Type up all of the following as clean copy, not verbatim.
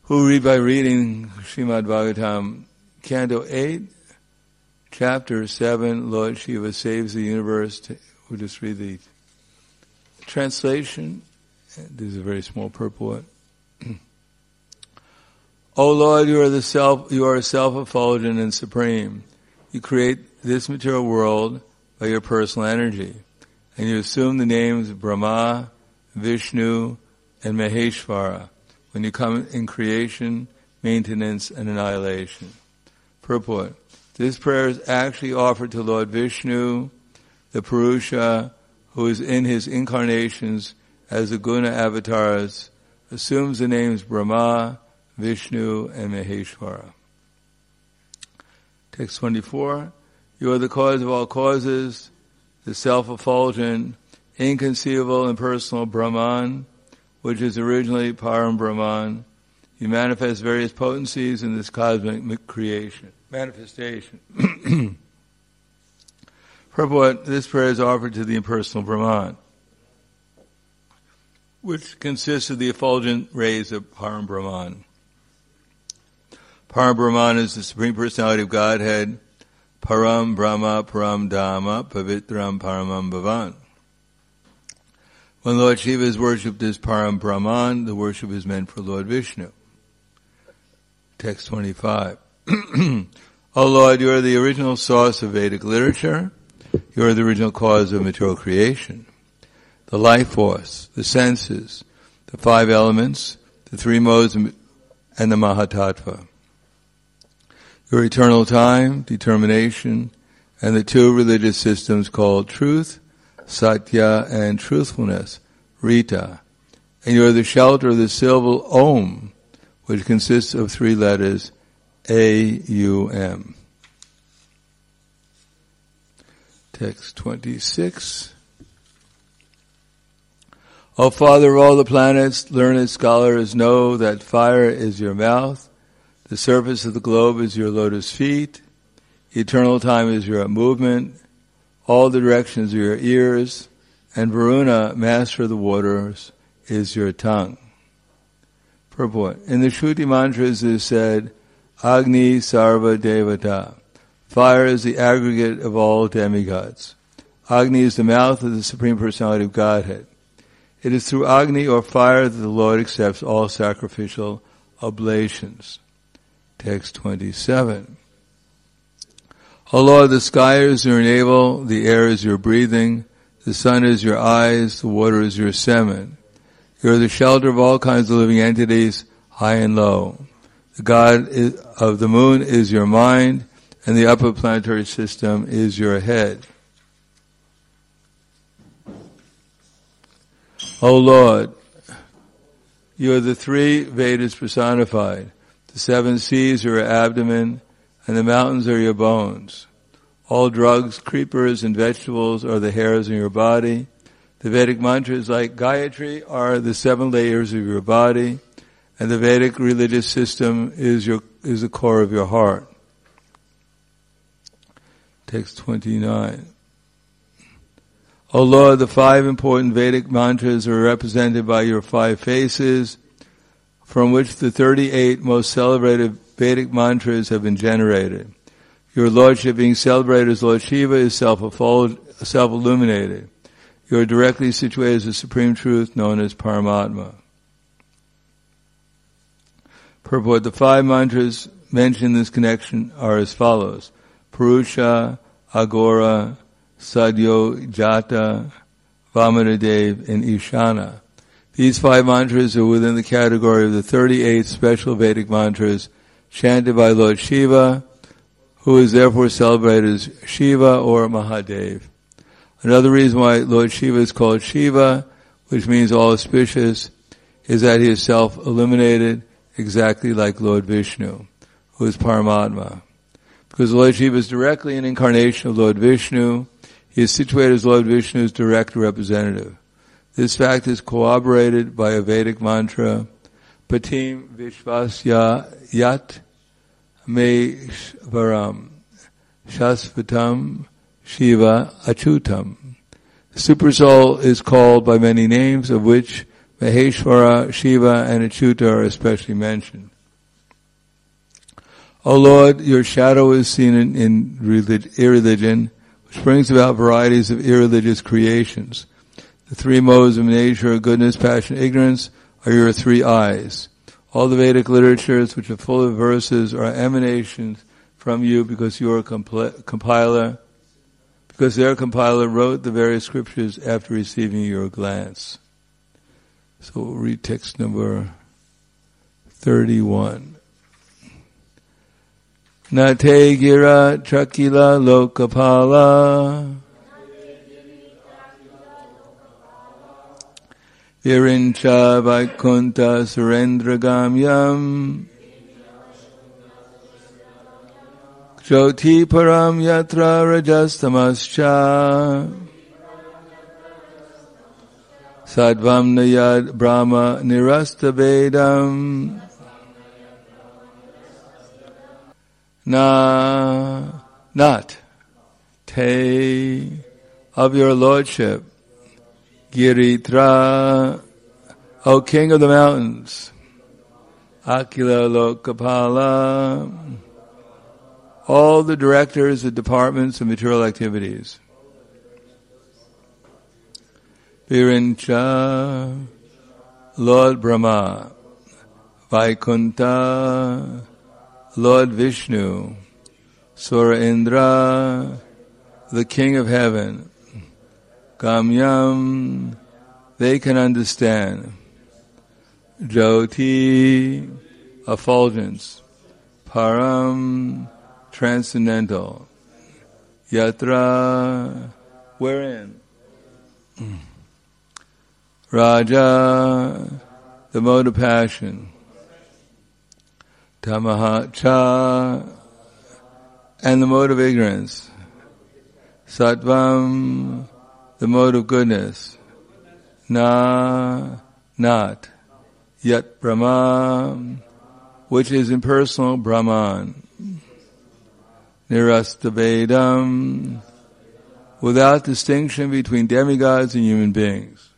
Who read by reading Srimad Bhagavatam, Canto 8, Chapter 7, Lord Shiva saves the universe. We'll just read the translation. This is a very small purport. O Lord, you are self-effulgent and supreme. You create this material world by your personal energy, and you assume the names Brahma, Vishnu, and Maheshvara when you come in creation, maintenance, and annihilation. Purport. This prayer is actually offered to Lord Vishnu, the Purusha, who is in his incarnations as the Guna avatars, assumes the names Brahma, Vishnu, and Maheshvara. Text 24. You are the cause of all causes, the self-effulgent, inconceivable, impersonal Brahman, which is originally Param Brahman. You manifest various potencies in this cosmic manifestation. Purport, this prayer is offered to the impersonal Brahman, which consists of the effulgent rays of Param Brahman. Param Brahman is the Supreme Personality of Godhead, Param Brahma, Param Dhamma, Pavitram Paramam Bhavan. When Lord Shiva is worshipped as Param Brahman, the worship is meant for Lord Vishnu. Text 25. O Lord, you are the original source of Vedic literature. You are the original cause of material creation. The life force, the senses, the 5 elements, the 3 modes, and the Mahatattva. Your eternal time, determination, and the 2 religious systems called truth, Satya, and truthfulness, Rita. And you are the shelter of the syllable Om, which consists of 3 letters, A-U-M. Text 26. O Father of all the planets, learned scholars know that fire is your mouth, the surface of the globe is your lotus feet, eternal time is your movement, all the directions are your ears, and Varuna, master of the waters, is your tongue. Purport. In the Shruti mantras it is said, Agni Sarva Devata. Fire is the aggregate of all demigods. Agni is the mouth of the Supreme Personality of Godhead. It is through Agni or fire that the Lord accepts all sacrificial oblations. Text 27. O Lord, the sky is your navel, the air is your breathing, the sun is your eyes, the water is your semen. You are the shelter of all kinds of living entities, high and low. The god of the moon is your mind, and the upper planetary system is your head. O Lord, you are the 3 Vedas personified. The 7 seas are your abdomen, and the mountains are your bones. All drugs, creepers, and vegetables are the hairs in your body. The Vedic mantras like Gayatri are the 7 layers of your body, and the Vedic religious system is the core of your heart. Text 29. O Lord, the 5 important Vedic mantras are represented by your 5 faces, from which the 38 most celebrated Vedic mantras have been generated. Your Lordship, being celebrated as Lord Shiva, is self-illuminated. You are directly situated as the Supreme Truth known as Paramatma. Purport. The 5 mantras mentioned in this connection are as follows. Purusha, Agora, Sadhyo, Jata, Vamanadev, and Ishana. These 5 mantras are within the category of the 38 special Vedic mantras chanted by Lord Shiva, who is therefore celebrated as Shiva or Mahadev. Another reason why Lord Shiva is called Shiva, which means all auspicious, is that he is self-illuminated, exactly like Lord Vishnu, who is Paramatma. Because Lord Shiva is directly an incarnation of Lord Vishnu, he is situated as Lord Vishnu's direct representative. This fact is corroborated by a Vedic mantra, Patim Vishvasya Yat Meshvaram Shasvatam Shiva Achutam. The Supersoul is called by many names, of which Maheshvara, Shiva, and Achyuta are especially mentioned. O Lord, your shadow is seen in irreligion, which brings about varieties of irreligious creations. The three modes of nature, goodness, passion, ignorance, are your three eyes. All the Vedic literatures, which are full of verses, are emanations from you because you are compiler, because their compiler wrote the various scriptures after receiving your glance. So we'll read text number 31. Nate gira chakila lokapala Virincha Vaikunta Surendragamyam Jyoti Param Yatra Rajastamascha Sadvam Nayad Brahma Nirasta Vedam Not Te of your lordship Giritra, O King of the mountains, Akila Lokapala, all the directors of departments of material activities. Virincha, Lord Brahma, Vaikunta, Lord Vishnu, Sura Indra, the King of Heaven, Gamyam, they can understand. Jyoti, effulgence. Param, transcendental. Yatra, wherein. Raja, the mode of passion. Tamaha cha, and the mode of ignorance. Sattvam, the mode of goodness. Not. Yet Brahman, which is impersonal Brahman. Nirasta Vedam, without distinction between demigods and human beings.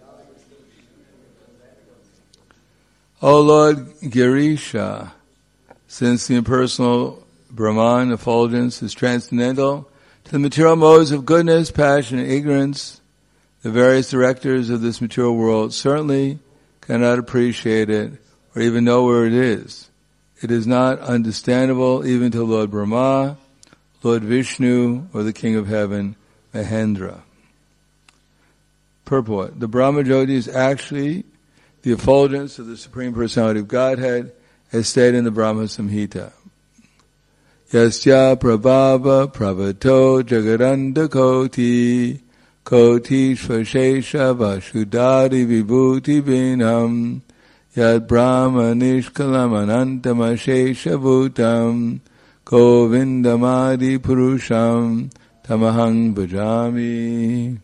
O Lord Girisha, since the impersonal Brahman effulgence is transcendental to the material modes of goodness, passion, and ignorance, the various directors of this material world certainly cannot appreciate it or even know where it is. It is not understandable even to Lord Brahma, Lord Vishnu, or the King of Heaven, Mahendra. Purport. The Brahma Jyoti is actually the effulgence of the Supreme Personality of Godhead as stated in the Brahma Samhita. Yasya prabhava pravato jagaranda koti koti svashesha vasudari vibhuti vinam yad brahma nishkalam anantam ashesha bhutam govindamadi purusham tamahang bhajami.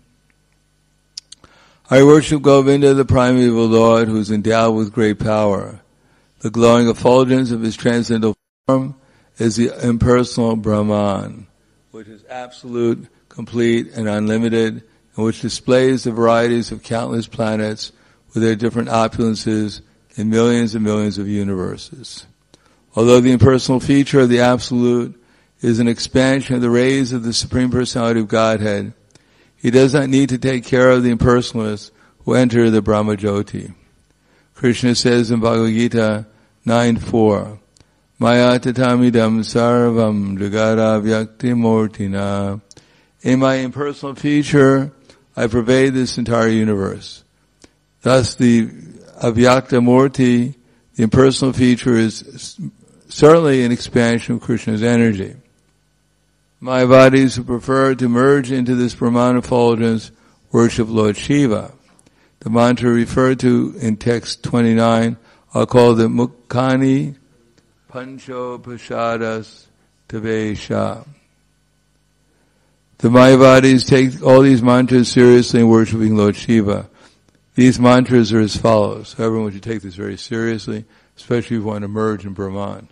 I worship Govinda, the primeval Lord, who is endowed with great power. The glowing effulgence of his transcendental form is the impersonal Brahman, which is absolute, complete, and unlimited, and which displays the varieties of countless planets with their different opulences in millions and millions of universes. Although the impersonal feature of the Absolute is an expansion of the rays of the Supreme Personality of Godhead, he does not need to take care of the impersonalists who enter the Brahma Jyoti. Krishna says in Bhagavad Gita 9:4, Maya tatamidam sarvam jagara vyakti mortina. In my impersonal feature, I pervade this entire universe. Thus the avyakta murti, the impersonal feature, is certainly an expansion of Krishna's energy. Mayavadis who prefer to merge into this Brahman effulgence worship Lord Shiva. The mantra referred to in text 29 are called the Mukhani Pancho Pashadas Tavesha. The Mayavadis take all these mantras seriously in worshiping Lord Shiva. These mantras are as follows. So everyone should take this very seriously, especially if you want to merge in Brahman.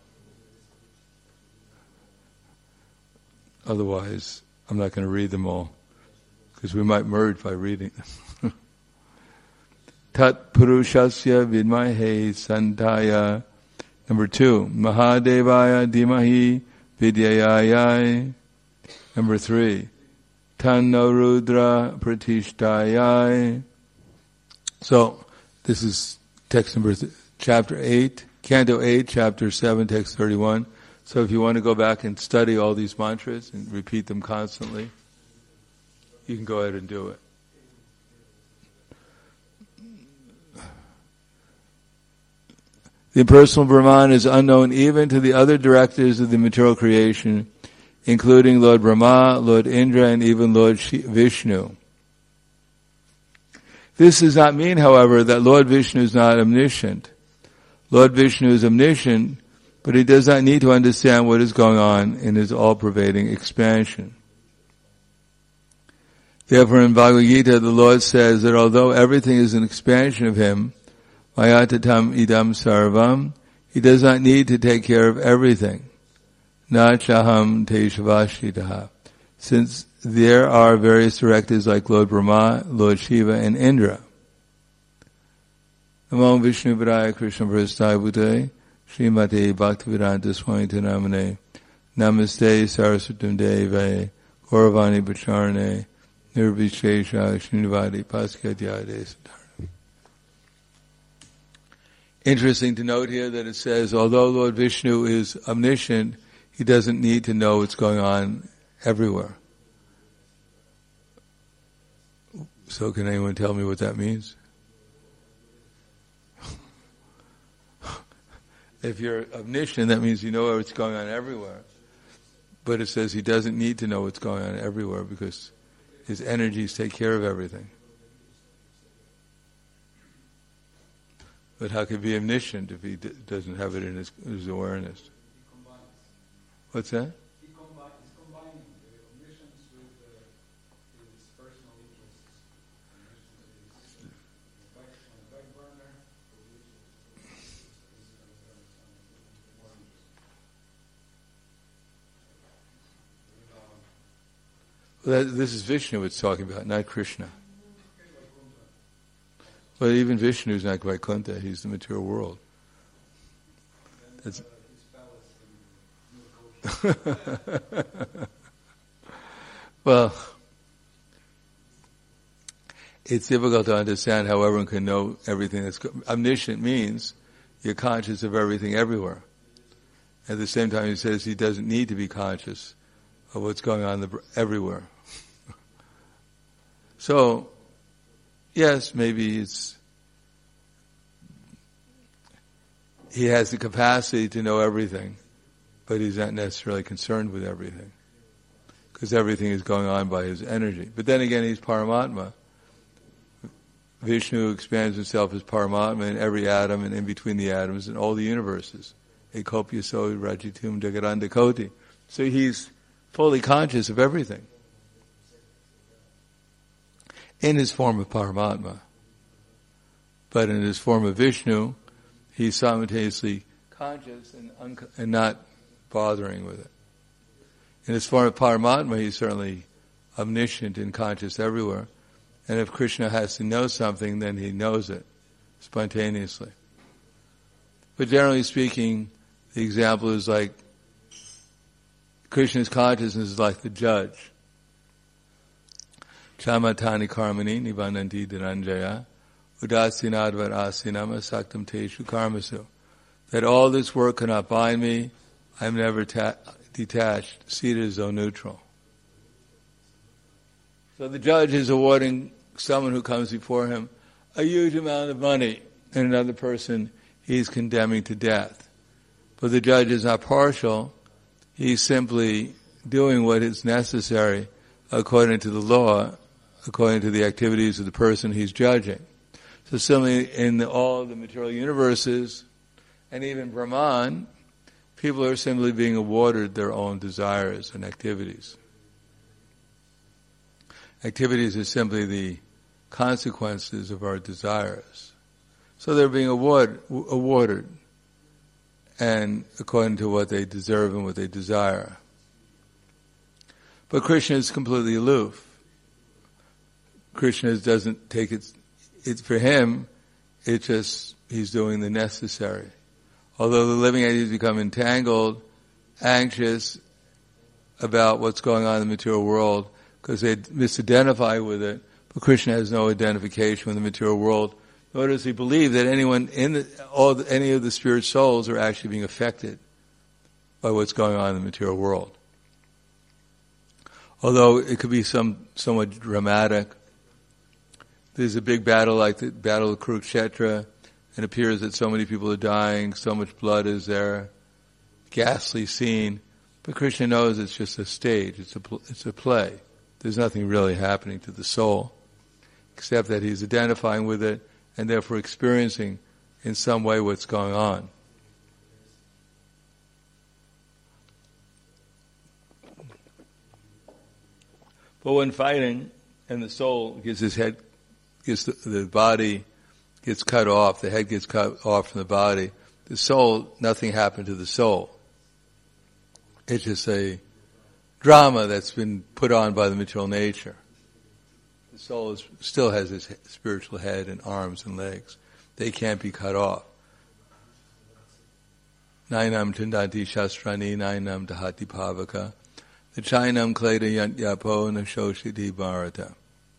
Otherwise, I'm not going to read them all, because we might merge by reading them. Tat Purushasya Vidmahe Santaya Number 2, Mahadevaya Dhimahi Vidyayayai. Number 3, Tanno Rudra Pratishtayai. So, this is text number chapter 8, Canto 8, chapter 7, text 31. So if you want to go back and study all these mantras and repeat them constantly, you can go ahead and do it. The impersonal Brahman is unknown even to the other directors of the material creation, including Lord Brahma, Lord Indra, and even Lord Vishnu. This does not mean, however, that Lord Vishnu is not omniscient. Lord Vishnu is omniscient, but he does not need to understand what is going on in his all-pervading expansion. Therefore, in Bhagavad Gita, the Lord says that although everything is an expansion of him, Mayatatam idam sarvam, he does not need to take care of everything. Na chaham te shavashitaha. Since there are various directors like Lord Brahma, Lord Shiva, and Indra. Namo Vishnu Padaya Krishna Prasthaya Bhutale Srimate Bhaktivedanta Swami Namane Namaste Saraswatam Deve Gauravani Bacharane Nirvishesha Srinivadi Paskadyade Siddhartha. Interesting to note here that it says, although Lord Vishnu is omniscient, he doesn't need to know what's going on everywhere. So can anyone tell me what that means? If you're omniscient, that means you know what's going on everywhere. But it says he doesn't need to know what's going on everywhere because his energies take care of everything. But how could he be omniscient if he doesn't have it in his awareness? What's that? He's combining the omniscience with his personal interests. Omniscience is on the back burner. Well, this is Vishnu it's talking about, not Krishna. But even Vishnu is not Vaikuntha, he's the material world. That's well, it's difficult to understand how everyone can know everything that's omniscient means you're conscious of everything everywhere. At the same time, he says he doesn't need to be conscious of what's going on everywhere. So, yes, maybe he has the capacity to know everything, but he's not necessarily concerned with everything, because everything is going on by his energy. But then again, he's Paramatma. Vishnu expands himself as Paramatma in every atom and in between the atoms in all the universes. Ekopya so rajitum jagaranda koti. So he's fully conscious of everything in his form of Paramatma. But in his form of Vishnu, he's simultaneously conscious and not bothering with it. In his form of Paramatma, he's certainly omniscient and conscious everywhere. And if Krishna has to know something, then he knows it spontaneously. But generally speaking, the example is like Krishna's consciousness is like the judge. Chamatani karmani nibananti dhananjaya udasinadvar asinama saktam teshu karmasu. That all this work cannot bind me, I am never detached, seated as though neutral. So the judge is awarding someone who comes before him a huge amount of money, and another person he's condemning to death. But the judge is not partial, he's simply doing what is necessary according to the law, according to the activities of the person he's judging. So similarly, in all the material universes, and even Brahman, people are simply being awarded their own desires and activities. Activities are simply the consequences of our desires. So they're being awarded, and according to what they deserve and what they desire. But Krishna is completely aloof. Krishna doesn't take it for him, it's just, he's doing the necessary. Although the living entities become entangled, anxious about what's going on in the material world because they misidentify with it, but Krishna has no identification with the material world, nor does he believe that anyone any of the spirit souls are actually being affected by what's going on in the material world. Although it could be somewhat dramatic. There's a big battle like the Battle of Kurukshetra, and it appears that so many people are dying, so much blood is there, ghastly scene. But Krishna knows it's just a stage, it's a play. There's nothing really happening to the soul, except that he's identifying with it and therefore experiencing in some way what's going on. But when fighting, and the soul gets the body gets cut off, the head gets cut off from the body, the soul, nothing happened to the soul. It's just a drama that's been put on by the material nature. The soul still has its spiritual head and arms and legs. They can't be cut off. Nainam tindati shastrani, nainam dahati pavaka. The chainam kleda yapo nashoshiti bharata.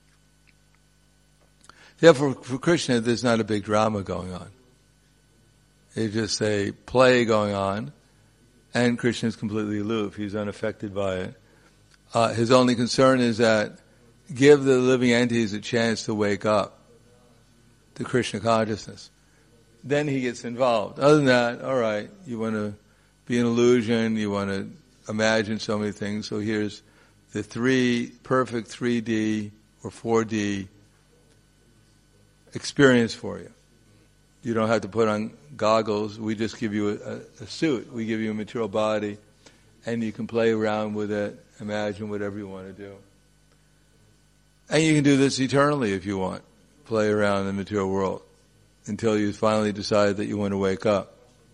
Therefore, for Krishna, there's not a big drama going on. It's just a play going on, and Krishna is completely aloof. He's unaffected by it. His only concern is that give the living entities a chance to wake up to Krishna consciousness. Then he gets involved. Other than that, all right, you want to be an illusion, you want to imagine so many things. So here's the perfect 3D or 4D experience for you. You don't have to put on goggles. We just give you a suit. We give you a material body, and you can play around with it, imagine whatever you want to do. And you can do this eternally if you want. Play around in the material world until you finally decide that you want to wake up.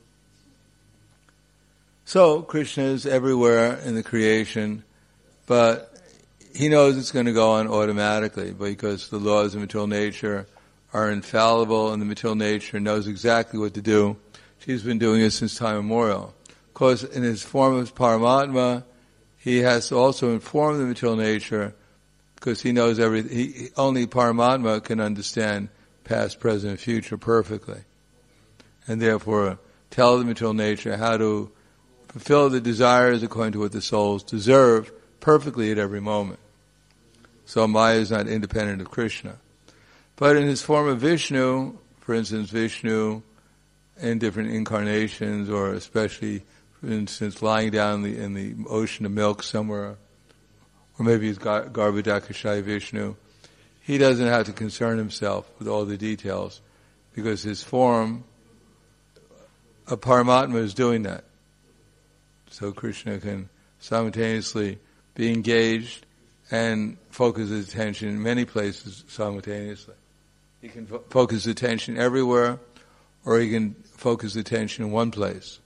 So Krishna is everywhere in the creation, but he knows it's going to go on automatically because the laws of material nature are infallible, and the material nature knows exactly what to do. She's been doing it since time immemorial. Of course, in his form of Paramatma, he has to also inform the material nature because he knows everything. Only Paramatma can understand past, present, and future perfectly. And therefore, tell the material nature how to fulfill the desires according to what the souls deserve perfectly at every moment. So Maya is not independent of Krishna. But in his form of Vishnu, for instance, Vishnu in different incarnations, or especially, for instance, lying down in the ocean of milk somewhere, or maybe he's Garbhodakashaya Vishnu, he doesn't have to concern himself with all the details because his form of Paramatma is doing that. So Krishna can simultaneously be engaged and focus his attention in many places simultaneously. He can focus attention everywhere, or he can focus attention in one place.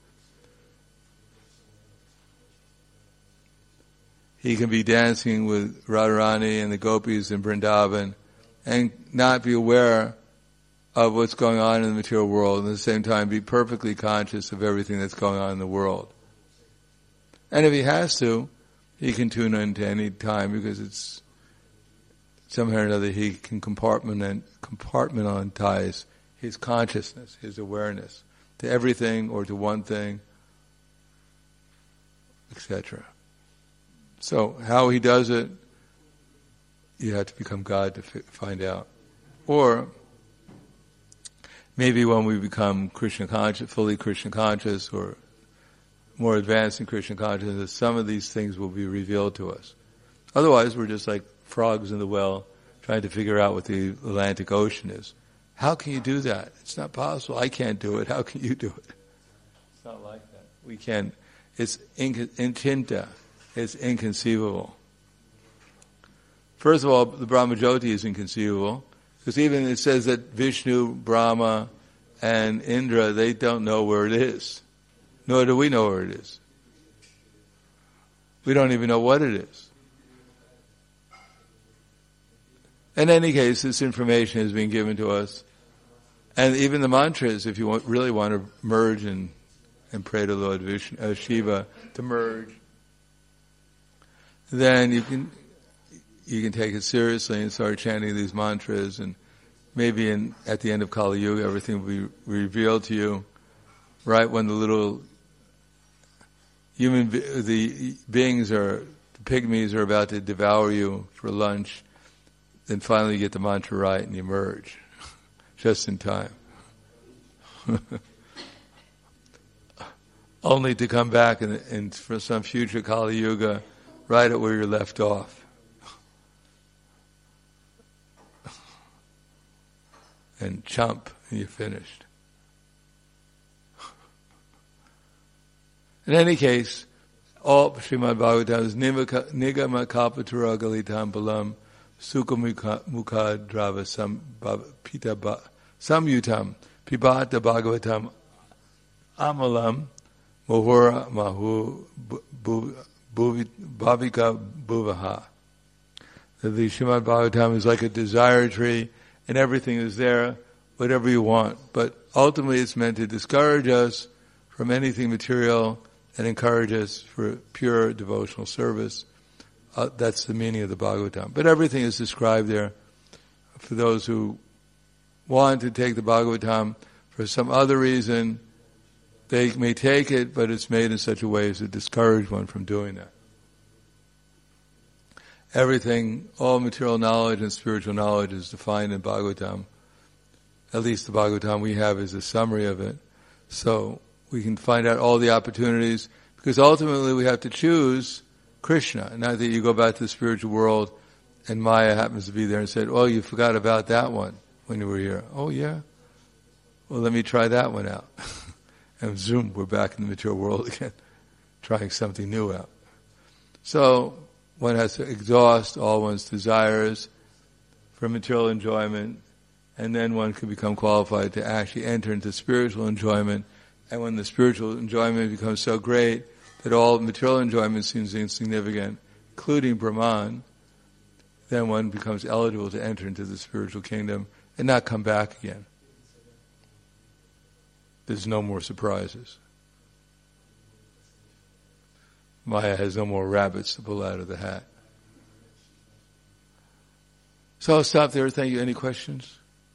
He can be dancing with Radharani and the gopis in Vrindavan and not be aware of what's going on in the material world, and at the same time be perfectly conscious of everything that's going on in the world. And if he has to, he can tune into any time because it's somehow or another he can compartmentalize his consciousness, his awareness to everything or to one thing, etc. So how he does it, you have to become God to find out. Or maybe when we become Krishna conscious, fully Krishna conscious, or more advanced in Krishna consciousness, some of these things will be revealed to us. Otherwise, we're just like frogs in the well trying to figure out what the Atlantic Ocean is. How can you do that? It's not possible. I can't do it. How can you do it? It's not like that. We can. It's inchinta. It's inconceivable. First of all, the Brahmajyoti is inconceivable because even it says that Vishnu, Brahma, and Indra, they don't know where it is. Nor do we know where it is. We don't even know what it is. In any case, this information is being given to us. And even the mantras, if you really want to merge and and pray to Lord Shiva to merge. Then you can take it seriously and start chanting these mantras, and maybe at the end of Kali Yuga everything will be revealed to you, right when the little the pygmies are about to devour you for lunch. Then finally you get the mantra right and you merge, just in time. Only to come back and for some future Kali Yuga, right at where you're left off. And chump, and you're finished. In any case, all Srimad Bhagavatam is Nigama Kalpatura Galitam Balam Sukha Mukha Drava Samyutam Pibata Bhagavatam Amalam Mohura Mahu Bhavika Bhuvaha. The Srimad Bhagavatam is like a desire tree, and everything is there, whatever you want. But ultimately it's meant to discourage us from anything material and encourage us for pure devotional service. That's the meaning of the Bhagavatam. But everything is described there for those who want to take the Bhagavatam for some other reason. They may take it, but it's made in such a way as to discourage one from doing that. Everything, all material knowledge and spiritual knowledge is defined in Bhagavatam. At least the Bhagavatam we have is a summary of it. So we can find out all the opportunities, because ultimately we have to choose Krishna. Not that you go back to the spiritual world and Maya happens to be there and said, oh, you forgot about that one when you were here. Oh yeah? Well, let me try that one out. And zoom, we're back in the material world again, trying something new out. So one has to exhaust all one's desires for material enjoyment, and then one can become qualified to actually enter into spiritual enjoyment. And when the spiritual enjoyment becomes so great that all material enjoyment seems insignificant, including Brahman, then one becomes eligible to enter into the spiritual kingdom and not come back again. There's no more surprises. Maya has no more rabbits to pull out of the hat. So I'll stop there. Thank you. Any questions?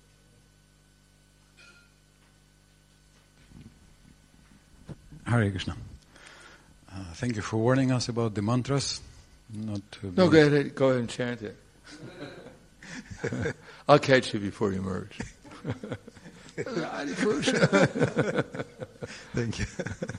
Hare Krishna. Thank you for warning us about the mantras. No, go ahead and chant it. I'll catch you before you merge. Thank you.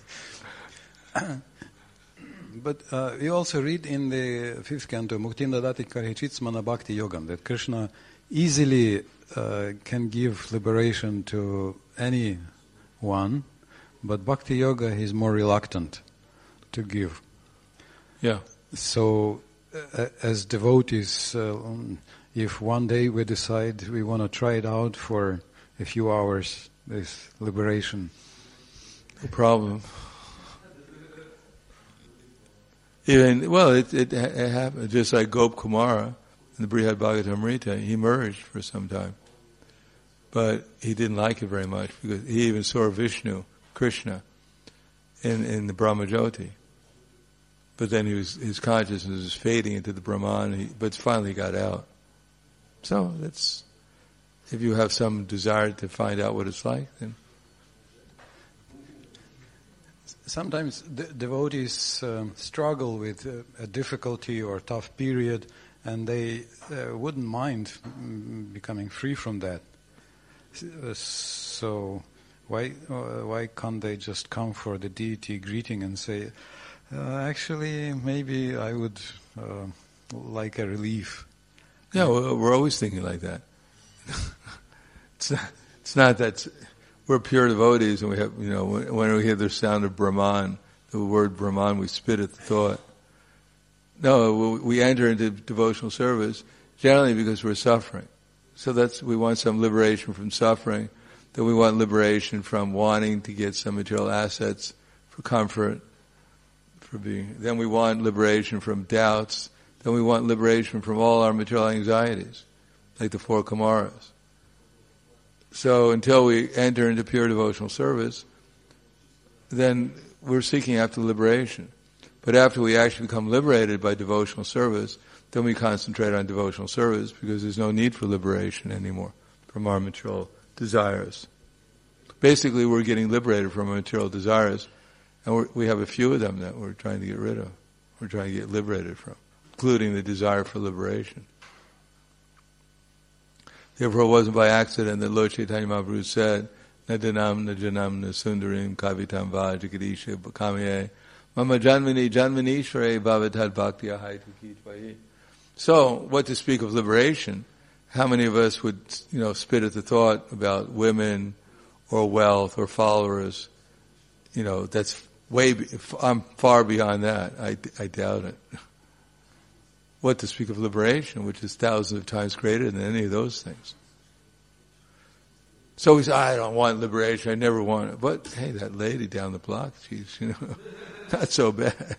But we also read in the 5th canto, Muktim Dadati Karhichitsmana Bhakti Yogam, that Krishna easily can give liberation to anyone, but Bhakti Yoga he is more reluctant to give. Yeah. So, as devotees, if one day we decide we want to try it out for a few hours, this liberation. No problem. It happened just like Gop Kumara in the Brihad Bhagavatamrita. He merged for some time, but he didn't like it very much because he even saw Vishnu, Krishna, in the Brahmajyoti. But then his consciousness was fading into the Brahman. But finally he got out. So that's, if you have some desire to find out what it's like, then. Sometimes devotees struggle with a difficulty or tough period, and they wouldn't mind becoming free from that. So why can't they just come for the deity greeting and say, actually, maybe I would like a relief? Yeah, we're always thinking like that. It's not that. We're pure devotees, and we have, when we hear the sound of Brahman, the word Brahman, we spit at the thought. No, we enter into devotional service generally because we're suffering. So we want some liberation from suffering. Then we want liberation from wanting to get some material assets for comfort, for being. Then we want liberation from doubts. Then we want liberation from all our material anxieties, like the 4 Kumaras. So until we enter into pure devotional service, then we're seeking after liberation. But after we actually become liberated by devotional service, then we concentrate on devotional service because there's no need for liberation anymore from our material desires. Basically, we're getting liberated from our material desires, and we have a few of them that we're trying to get rid of. We're trying to get liberated from, including the desire for liberation. Therefore, it wasn't by accident that Lord Chaitanya Mahaprabhu said, Nadanam najanam nasundarim kavitam vajagadisha bhakamye mama janmani janmanishvare bhavatad bhakti ahaitu kitvahi. So, what to speak of liberation? How many of us would, spit at the thought about women or wealth or followers? That's I'm far beyond that. I doubt it. What to speak of liberation, which is thousands of times greater than any of those things. So we say, I don't want liberation, I never want it. But, hey, that lady down the block, she's, not so bad.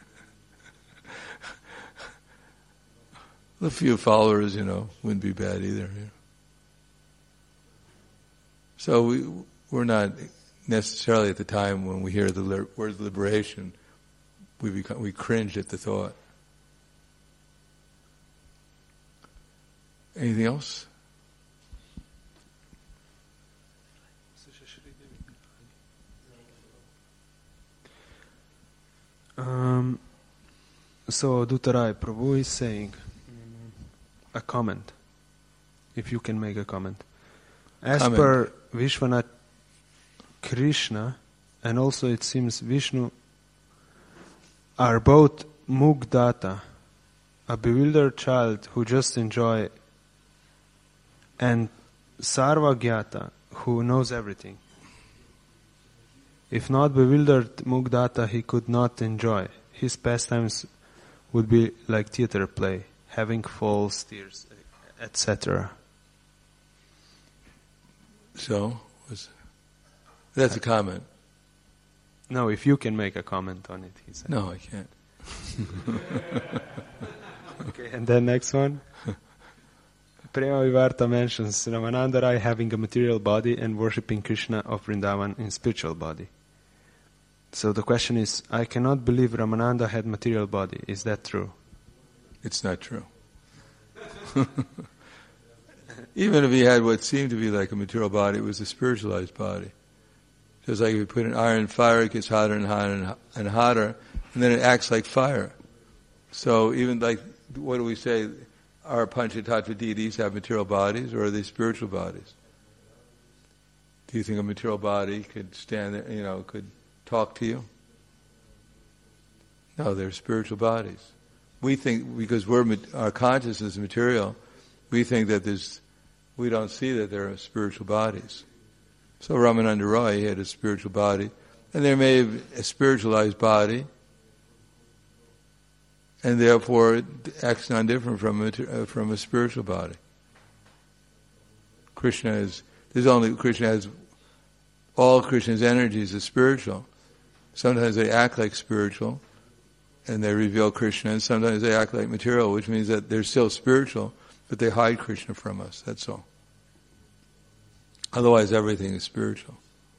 A few followers, wouldn't be bad either. So we're not necessarily at the time when we hear the word liberation, we cringe at the thought. Anything else? So Duttarai Prabhu is saying a comment, if you can make a comment. As per Vishwanath, Krishna and also it seems Vishnu are both Mugdata, a bewildered child who just enjoy, and Sarvagyata, who knows everything. If not bewildered Mugdata, he could not enjoy. His pastimes would be like theater play, having false tears, etc. So, that's a comment. No, if you can make a comment on it, he said. No, I can't. Okay, and then next one. Prema Vivarta mentions Ramananda Rai having a material body and worshipping Krishna of Vrindavan in spiritual body. So the question is, I cannot believe Ramananda had material body. Is that true? It's not true. Even if he had what seemed to be like a material body, it was a spiritualized body. Just like if you put an iron in fire, it gets hotter and hotter and hotter, and then it acts like fire. So even like, what do we say? Our Panchatattva deities have material bodies, or are they spiritual bodies? Do you think a material body could stand there, could talk to you? No, they're spiritual bodies. We think, because our consciousness is material, we think that we don't see that there are spiritual bodies. So Ramananda Roy had a spiritual body, and there may have a spiritualized body, and therefore it acts non-different from a spiritual body. Krishna has all Krishna's energies are spiritual. Sometimes they act like spiritual, and they reveal Krishna, and sometimes they act like material, which means that they're still spiritual, but they hide Krishna from us, that's all. Otherwise, everything is spiritual.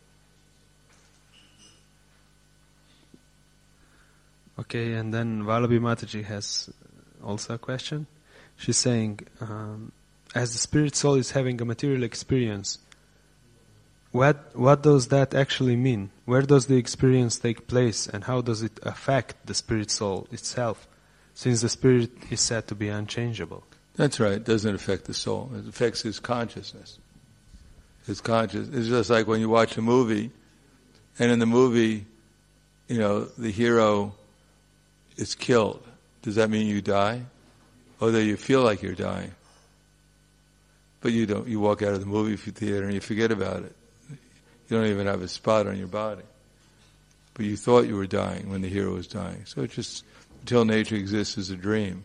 Okay, and then Vallabhi Mataji has also a question. She's saying, as the spirit soul is having a material experience, what does that actually mean? Where does the experience take place, and how does it affect the spirit soul itself, since the spirit is said to be unchangeable? That's right. It doesn't affect the soul. It affects his consciousness. It's just like when you watch a movie, and in the movie, the hero is killed. Does that mean you die? Or that you feel like you're dying? But you don't. You walk out of the movie theater and you forget about it. You don't even have a spot on your body. But you thought you were dying when the hero was dying. So it's just, until nature exists as a dream.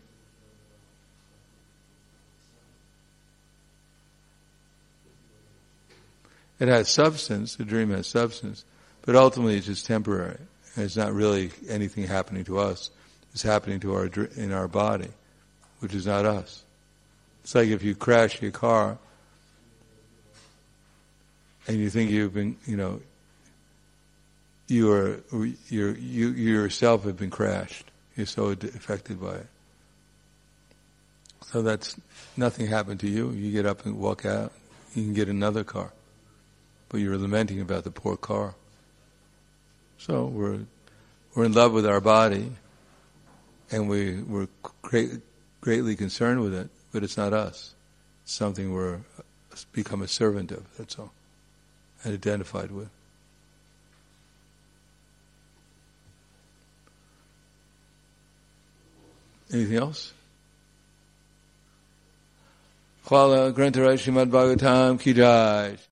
It has substance, the dream has substance, but ultimately it's just temporary. And it's not really anything happening to us. It's happening to in our body, which is not us. It's like if you crash your car and you think you've been, you yourself have been crashed. You're so affected by it. So that's, nothing happened to you. You get up and walk out. You can get another car. But you're lamenting about the poor car. So we're in love with our body, and we're greatly concerned with it, but it's not us. It's something we're become a servant of, that's all, and identified with. Anything else? Khwala Grantaraj Srimad Bhagavatam Ki Jai.